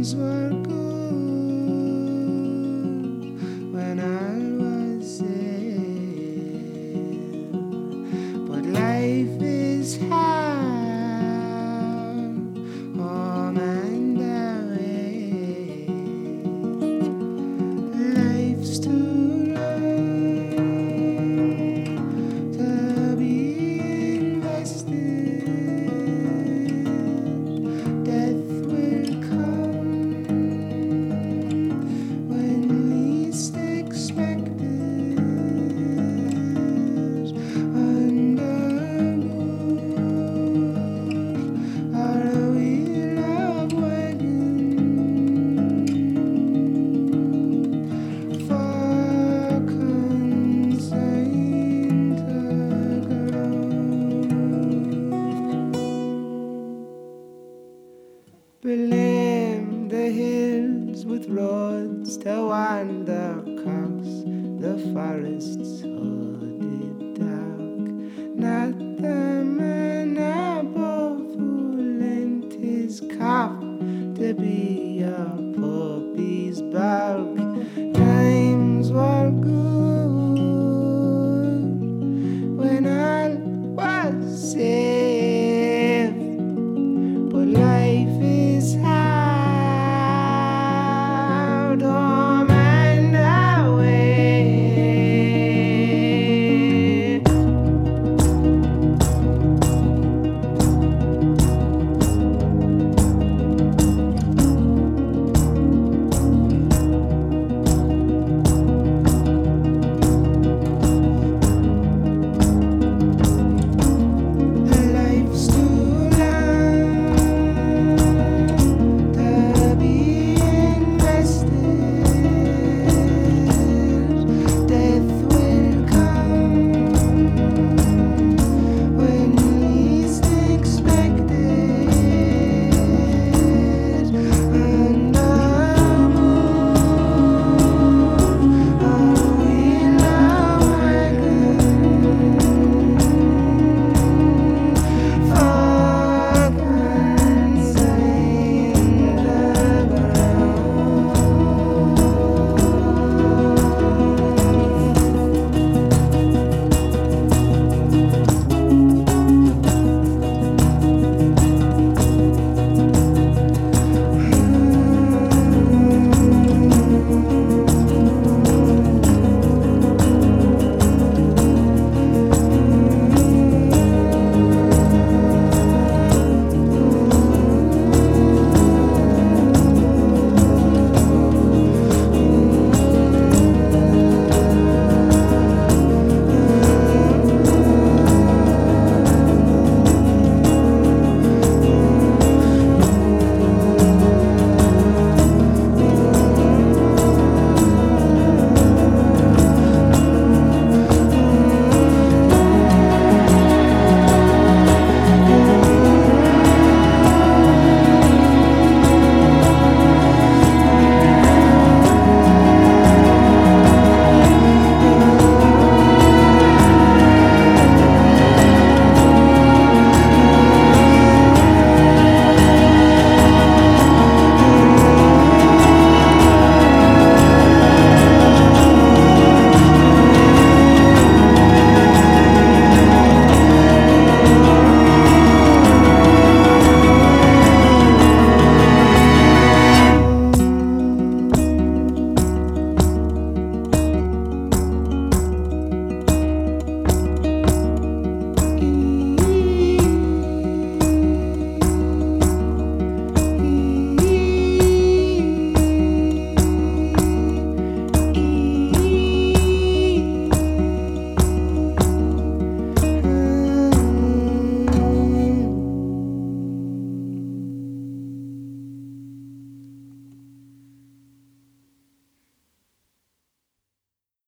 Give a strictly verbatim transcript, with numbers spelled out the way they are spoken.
times were good when I was there, but life is hard, home and away. Life's too long to be invested. Death will come when least expected. Under moon or a wheel of wagon for consigned to grow. Blame the hills with roads to wander across the forests hooded dark. Not the man above who lent his cup to be your